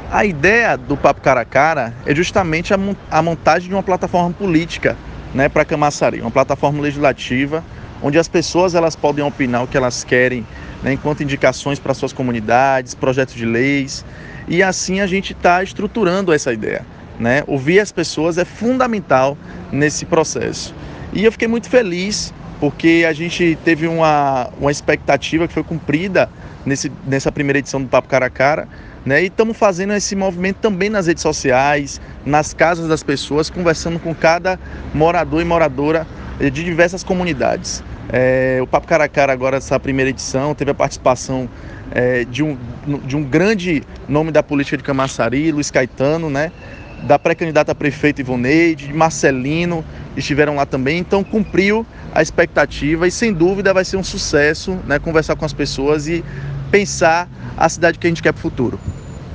A ideia do Papo Cara a Cara é justamente a montagem de uma plataforma política, né, para Camaçari, uma plataforma legislativa, onde as pessoas elas podem opinar o que elas querem, né, enquanto indicações para suas comunidades, projetos de leis, e assim a gente está estruturando essa ideia. Né? Ouvir as pessoas é fundamental nesse processo. E eu fiquei muito feliz porque a gente teve uma expectativa que foi cumprida nessa primeira edição do Papo Cara a Cara, né? E estamos fazendo esse movimento também nas redes sociais, nas casas das pessoas, conversando com cada morador e moradora de diversas comunidades. O Papo Cara a Cara agora, essa primeira edição, teve a participação de um grande nome da política de Camaçari, Luiz Caetano, né? Da pré-candidata a prefeito Ivoneide, de Marcelino, estiveram lá também, então cumpriu a expectativa e sem dúvida vai ser um sucesso, né, conversar com as pessoas e pensar a cidade que a gente quer para o futuro.